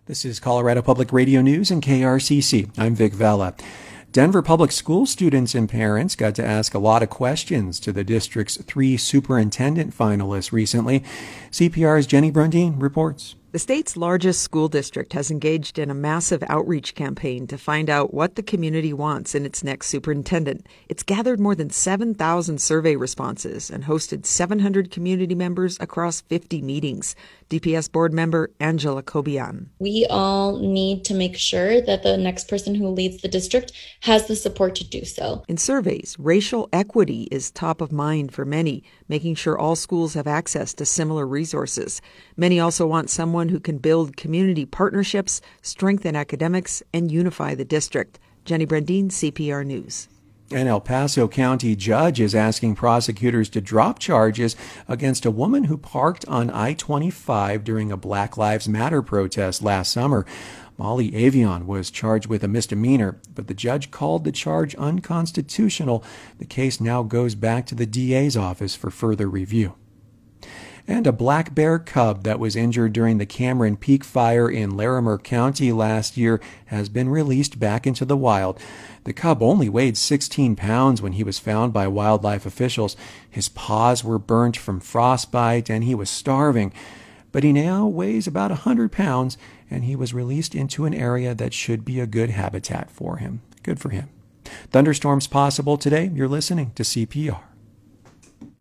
This is Colorado Public Radio News and KRCC. I'm Vic Vela. Denver Public School students and parents got to ask a lot of questions to the district's 3 superintendent finalists recently. CPR's Jenny Brundin reports. The state's largest school district has engaged in a massive outreach campaign to find out what the community wants in its next superintendent. It's gathered more than 7,000 survey responses and hosted 700 community members across 50 meetings. DPS board member Angela Cobian. We all need to make sure that the next person who leads the district has the support to do so. In surveys, racial equity is top of mind for many, making sure all schools have access to similar resources. Many also want someone who can build community partnerships, strengthen academics, and unify the district. Jenny Brundin, CPR News. An El Paso County judge is asking prosecutors to drop charges against a woman who parked on I-25 during a Black Lives Matter protest last summer. Molly Avion was charged with a misdemeanor, but the judge called the charge unconstitutional. The case now goes back to the DA's office for further review. And a black bear cub that was injured during the Cameron Peak fire in Larimer County last year has been released back into the wild. The cub only weighed 16 pounds when he was found by wildlife officials. His paws were burnt from frostbite and he was starving. But he now weighs about 100 pounds and he was released into an area that should be a good habitat for him. Good for him. Thunderstorms possible today. You're listening to CPR.